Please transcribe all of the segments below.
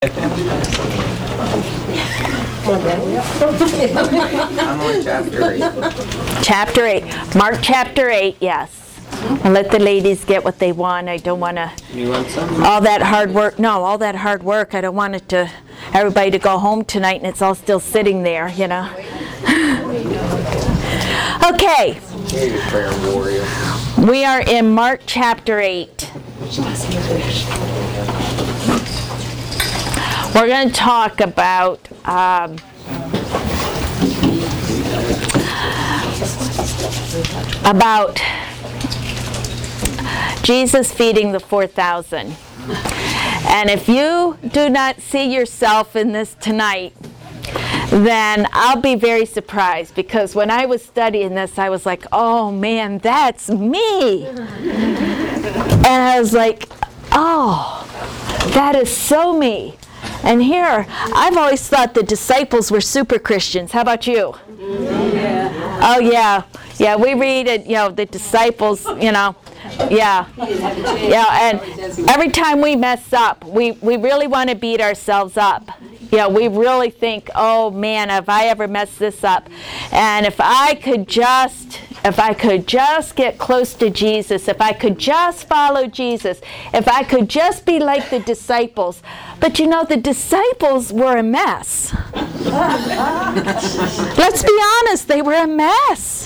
I'm on chapter 8. Chapter 8. Mark chapter 8, yes. And let the ladies get what they want. I don't want to... You want some? All that hard work. No, all that hard work. I don't want it to... Everybody to go home tonight and it's all still sitting there, you know. Okay. You're a prayer warrior. We are in Mark chapter 8. We're going to talk about Jesus feeding the 4,000. And if you do not see yourself in this tonight, then I'll be very surprised, because when I was studying this, I was like, oh man, that's me. And I was like, oh, that is so me. And here, I've always thought the disciples were super Christians. How about you? Yeah. Oh yeah. Yeah, we read it, you know, the disciples, you know. Yeah. Yeah, and every time we mess up, we really want to beat ourselves up. Yeah, we really think, oh man, have I ever messed this up? And if I could just get close to Jesus, if I could just follow Jesus, if I could just be like the disciples. But you know, the disciples were a mess. Let's be honest, they were a mess.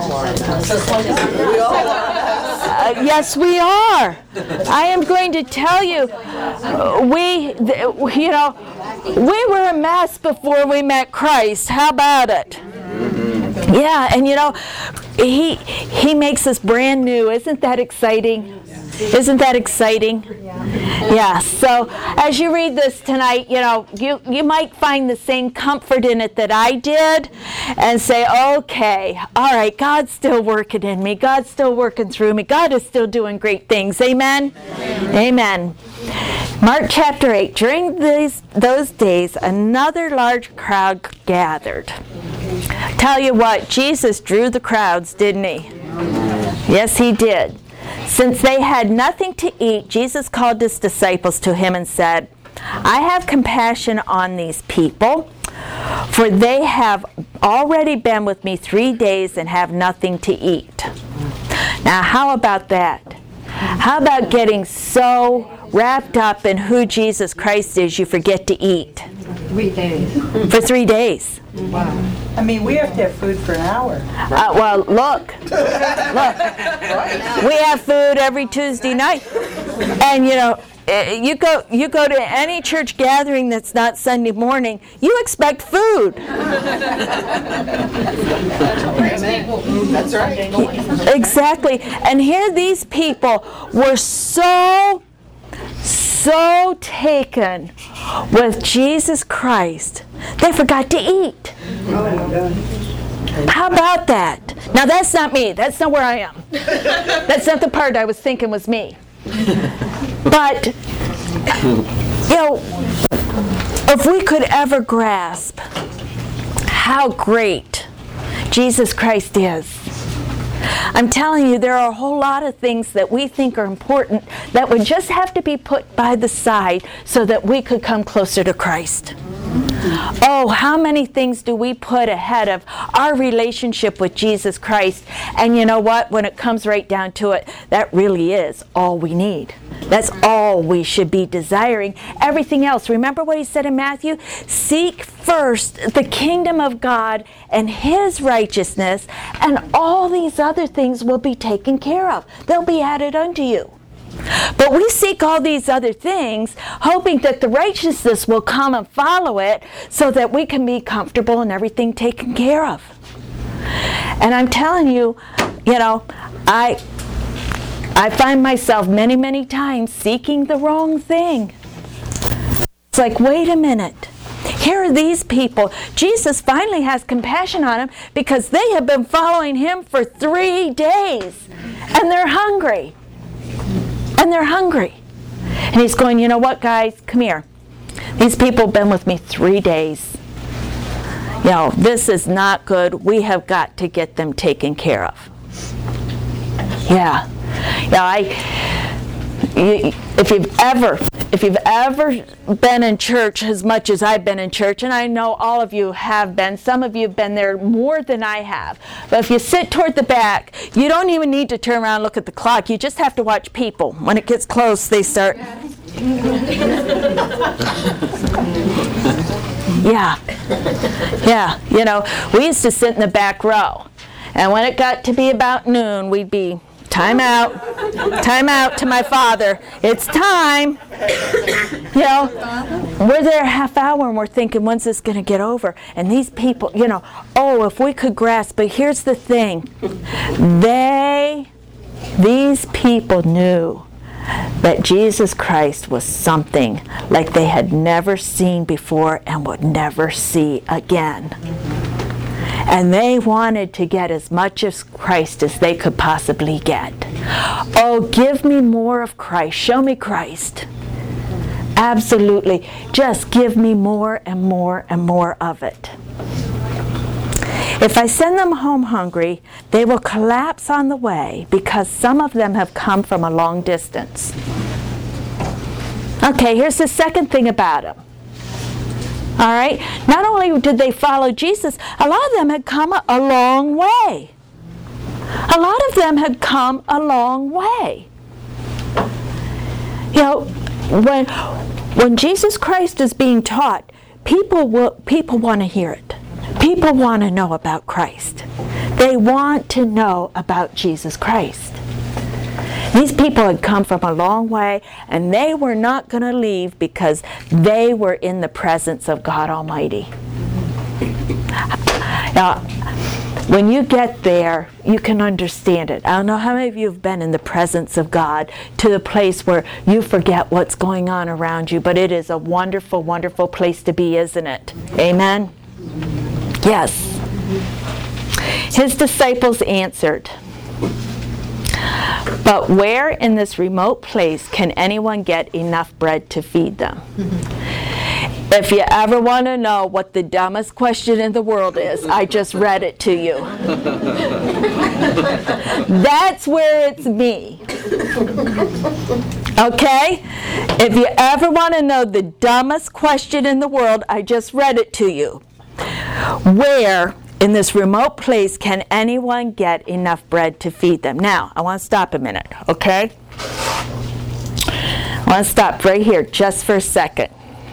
Yes, we are. I am going to tell you, we were a mess before we met Christ. How about it? Yeah, and you know, he makes us brand new. Isn't that exciting? Isn't that exciting? Yeah. So as you read this tonight, you know, you might find the same comfort in it that I did, and say, okay, all right, God's still working in me. God's still working through me. God is still doing great things. Amen? Amen. Mark chapter 8. During those days, another large crowd gathered. Tell you what, Jesus drew the crowds, didn't he? Yes, he did. Since they had nothing to eat, Jesus called his disciples to him and said, I have compassion on these people, for they have already been with me 3 days and have nothing to eat. Now, how about that? How about getting so wrapped up in who Jesus Christ is, you forget to eat? 3 days. For 3 days. Wow. I mean, we have to have food for an hour. Well, look. We have food every Tuesday night. And, you know, you go to any church gathering that's not Sunday morning, you expect food. That's right. Exactly. And here these people were so taken with Jesus Christ, they forgot to eat. How about that? Now that's not me. That's not where I am. That's not the part I was thinking was me. But, you know, if we could ever grasp how great Jesus Christ is, I'm telling you, there are a whole lot of things that we think are important that would just have to be put by the side so that we could come closer to Christ. Oh, how many things do we put ahead of our relationship with Jesus Christ? And you know what? When it comes right down to it, that really is all we need. That's all we should be desiring. Everything else, remember what he said in Matthew? Seek first the kingdom of God and his righteousness, and all these other things will be taken care of. They'll be added unto you. But we seek all these other things, hoping that the righteousness will come and follow it so that we can be comfortable and everything taken care of. And I'm telling you, you know, I find myself many, many times seeking the wrong thing. It's like, wait a minute. Here are these people. Jesus finally has compassion on them because they have been following him for 3 days. And they're hungry. And they're hungry. And he's going, you know what, guys? Come here. These people have been with me 3 days. You know, this is not good. We have got to get them taken care of. Yeah. You know, if you've ever if you've ever been in church as much as I've been in church, and I know all of you have been, some of you have been there more than I have, but if you sit toward the back, you don't even need to turn around and look at the clock. You just have to watch people. When it gets close, they start. Yeah, you know, we used to sit in the back row, and when it got to be about noon, we'd be, time out to my father, it's time. You know, we're there a half hour and we're thinking, when's this going to get over? And these people, you know, oh, if we could grasp, but here's the thing, these people knew that Jesus Christ was something like they had never seen before and would never see again. And they wanted to get as much of Christ as they could possibly get. Oh, give me more of Christ. Show me Christ. Absolutely. Just give me more and more and more of it. If I send them home hungry, they will collapse on the way because some of them have come from a long distance. Okay, here's the second thing about them. All right? Not only did they follow Jesus, a lot of them had come a long way. A lot of them had come a long way. You know, when Jesus Christ is being taught, people want to hear it. People want to know about Christ. They want to know about Jesus Christ. These people had come from a long way, and they were not going to leave because they were in the presence of God Almighty. Now, when you get there, you can understand it. I don't know how many of you have been in the presence of God to the place where you forget what's going on around you, but it is a wonderful, wonderful place to be, isn't it? Amen? Yes. His disciples answered, "But where in this remote place can anyone get enough bread to feed them?" If you ever want to know what the dumbest question in the world is, I just read it to you. That's where it's me. Okay? If you ever want to know the dumbest question in the world, I just read it to you. Where in this remote place can anyone get enough bread to feed them? Now, I want to stop a minute, okay? I want to stop right here just for a second.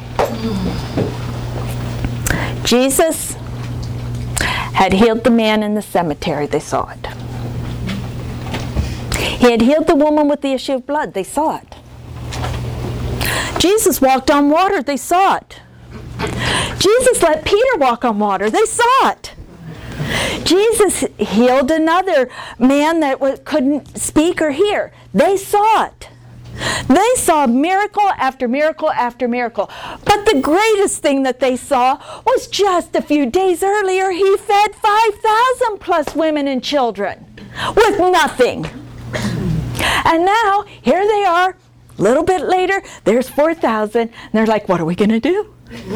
Jesus had healed the man in the cemetery. They saw it. He had healed the woman with the issue of blood. They saw it. Jesus walked on water. They saw it. Jesus let Peter walk on water. They saw it. Jesus healed another man that couldn't speak or hear. They saw it. They saw miracle after miracle after miracle. But the greatest thing that they saw was just a few days earlier, he fed 5,000 plus women and children with nothing. And now, here they are, a little bit later, there's 4,000, and they're like, what are we going to do?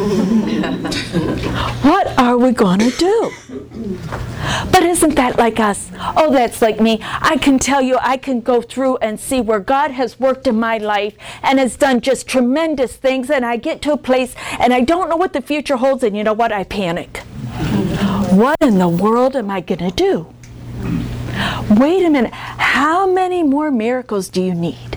What are we going to do? But isn't that like us? Oh, that's like me. I can tell you, I can go through and see where God has worked in my life and has done just tremendous things, and I get to a place and I don't know what the future holds, and you know what? I panic. What in the world am I going to do? Wait a minute. How many more miracles do you need?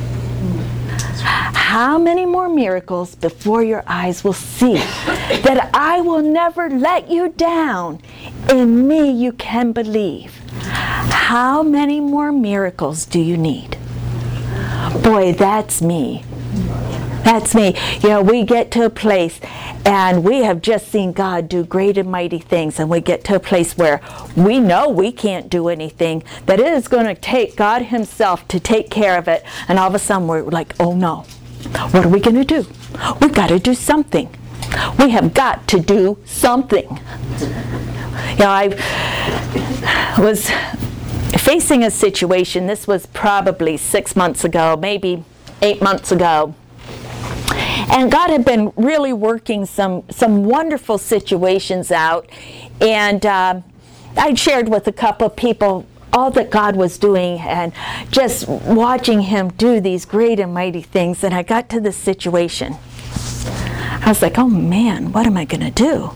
How many more miracles before your eyes will see that I will never let you down? In me you can believe. How many more miracles do you need? Boy, that's me. That's me. You know, we get to a place and we have just seen God do great and mighty things, and we get to a place where we know we can't do anything, that it is going to take God Himself to take care of it, and all of a sudden we're like, oh no, what are we going to do? We've got to do something. We have got to do something. You know, I was facing a situation, this was probably 6 months ago, maybe 8 months ago. And God had been really working some wonderful situations out. And I'd shared with a couple of people all that God was doing and just watching him do these great and mighty things. And I got to this situation. I was like, oh man, what am I going to do?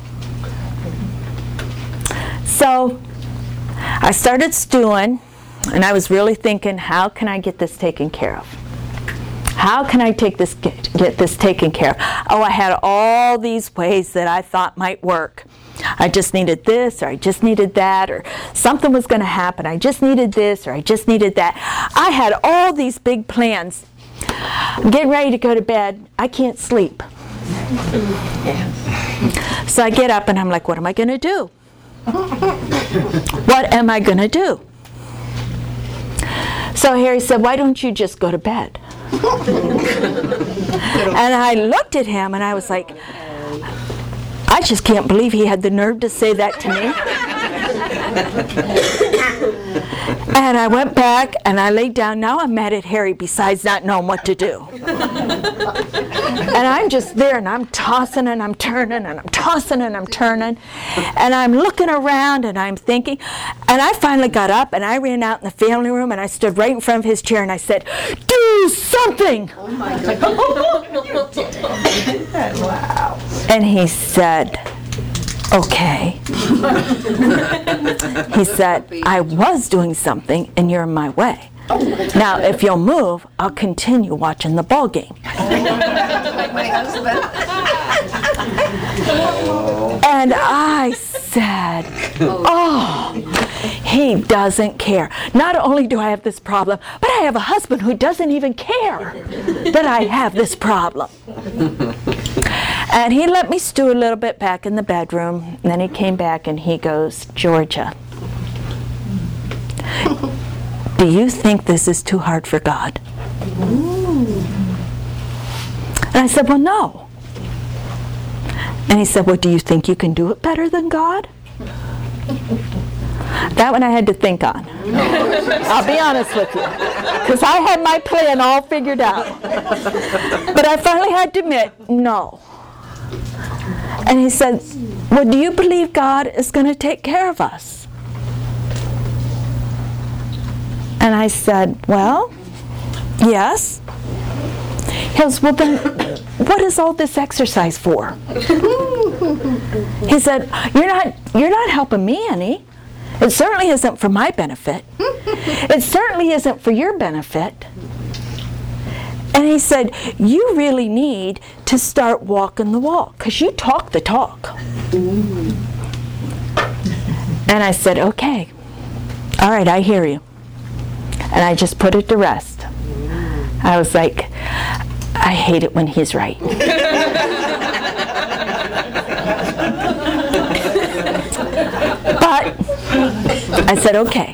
So I started stewing, and I was really thinking, how can I get this taken care of? How can I get this taken care of? Oh, I had all these ways that I thought might work. I just needed this, or I just needed that, or something was going to happen. I just needed this, or I just needed that. I had all these big plans. I'm getting ready to go to bed. I can't sleep. So I get up and I'm like, what am I going to do? What am I going to do? So Harry said, why don't you just go to bed? And I looked at him and I was like, I just can't believe he had the nerve to say that to me. And I went back and I laid down. Now I'm mad at Harry besides not knowing what to do. And I'm just there and I'm tossing and I'm turning and I'm tossing and I'm turning. And I'm looking around and I'm thinking. And I finally got up and I ran out in the family room and I stood right in front of his chair and I said, do something! Oh my God. Wow. And he said, okay. He said, I was doing something and you're in my way. Now, if you'll move, I'll continue watching the ball game. Like my husband. And I said, oh, he doesn't care. Not only do I have this problem, but I have a husband who doesn't even care that I have this problem. And he let me stew a little bit back in the bedroom. And then he came back and he goes, Georgia, do you think this is too hard for God? And I said, well, no. And he said, well, do you think you can do it better than God? That one I had to think on. I'll be honest with you. Because I had my plan all figured out. But I finally had to admit, no. And he said, well, do you believe God is going to take care of us? And I said, well, yes. He goes, well, then what is all this exercise for? He said, you're not helping me any. It certainly isn't for my benefit. It certainly isn't for your benefit. And he said, you really need to start walking the walk, because you talk the talk. And I said, okay, all right, I hear you. And I just put it to rest. I was like, I hate it when he's right. But I said, okay.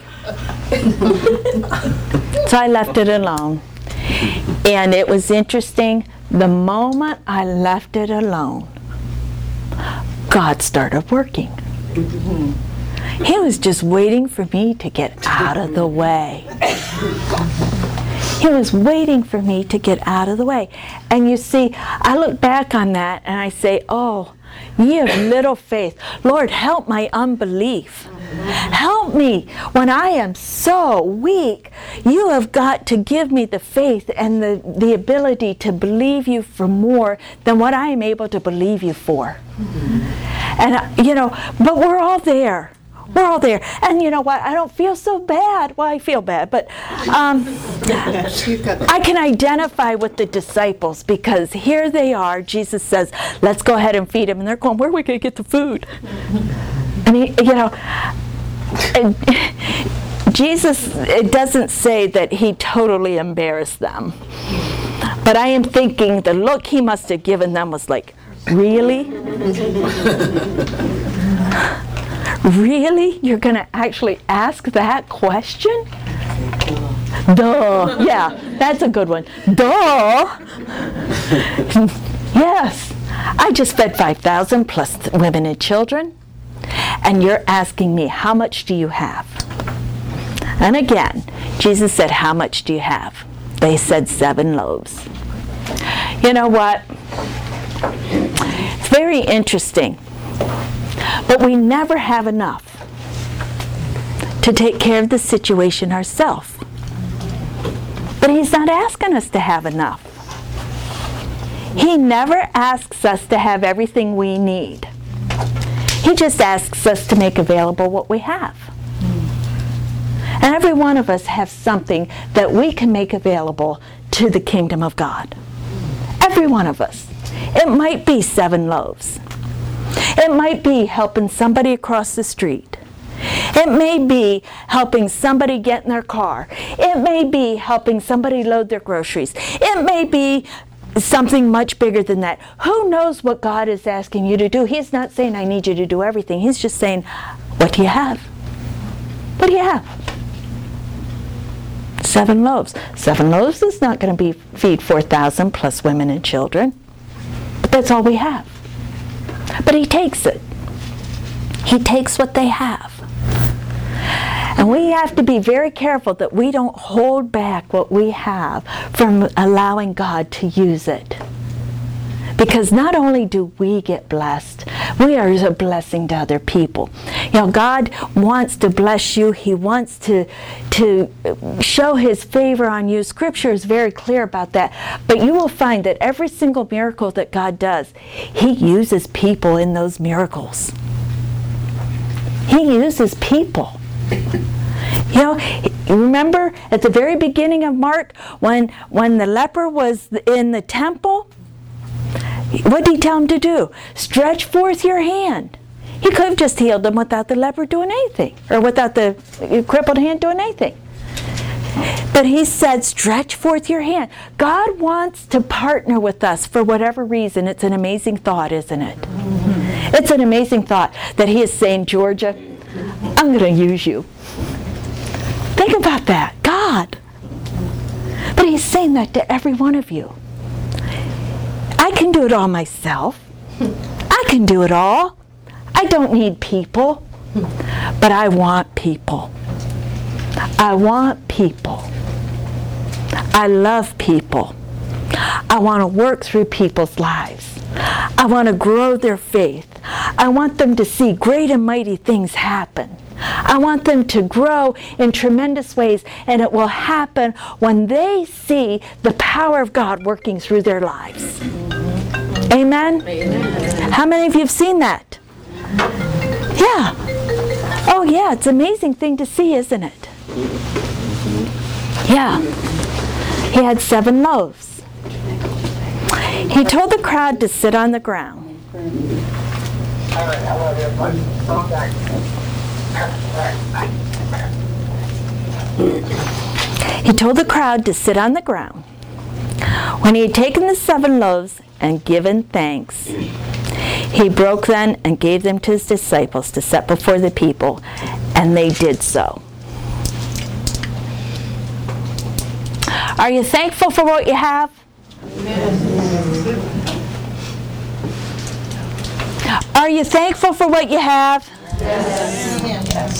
So I left it alone. And it was interesting. The moment I left it alone, God started working. He was just waiting for me to get out of the way. He was waiting for me to get out of the way. And you see, I look back on that and I say, oh, ye of little faith, Lord, help my unbelief. Help me when I am so weak. You have got to give me the faith and the ability to believe you for more than what I am able to believe you for. And, but we're all there. We're all there. And you know what? I don't feel so bad. Well, I feel bad, but I can identify with the disciples because here they are. Jesus says, let's go ahead and feed them. And they're going, where are we going to get the food? And Jesus, it doesn't say that he totally embarrassed them. But I am thinking the look he must have given them was like, really? Really? You're going to actually ask that question? Duh. Yeah, that's a good one. Duh. Yes. I just fed 5,000 plus women and children. And you're asking me, how much do you have? And again, Jesus said, how much do you have? They said 7 loaves. You know what? It's very interesting. But we never have enough to take care of the situation ourselves. But He's not asking us to have enough. He never asks us to have everything we need. He just asks us to make available what we have. And every one of us have something that we can make available to the kingdom of God. Every one of us. It might be 7 loaves. It might be helping somebody across the street. It may be helping somebody get in their car. It may be helping somebody load their groceries. It may be something much bigger than that. Who knows what God is asking you to do? He's not saying, I need you to do everything. He's just saying, what do you have? What do you have? 7 loaves. 7 loaves is not going to feed 4,000 plus women and children. But that's all we have. But He takes it. He takes what they have. And we have to be very careful that we don't hold back what we have from allowing God to use it. Because not only do we get blessed, we are a blessing to other people. You know, God wants to bless you. He wants to show His favor on you. Scripture is very clear about that. But you will find that every single miracle that God does, He uses people in those miracles. He uses people. You know, remember at the very beginning of Mark when the leper was in the temple? What did He tell him to do? Stretch forth your hand. He could have just healed him without the leper doing anything, or without the crippled hand doing anything. But He said, stretch forth your hand. God wants to partner with us for whatever reason. It's an amazing thought, isn't it? Mm-hmm. It's an amazing thought that He is saying, Georgia, I'm going to use you. Think about that. God. But He's saying that to every one of you. I can do it all myself. I can do it all. I don't need people. But I want people. I want people. I love people. I want to work through people's lives. I want to grow their faith. I want them to see great and mighty things happen. I want them to grow in tremendous ways, and it will happen when they see the power of God working through their lives. Amen? Amen. How many of you have seen that? Yeah. Oh yeah, it's an amazing thing to see, isn't it? Yeah. He had 7 loaves. He told the crowd to sit on the ground. He told the crowd to sit on the ground. When He had taken the 7 loaves and given thanks, He broke them and gave them to His disciples to set before the people, and they did so. Are you thankful for what you have? Are you thankful for what you have? Yes.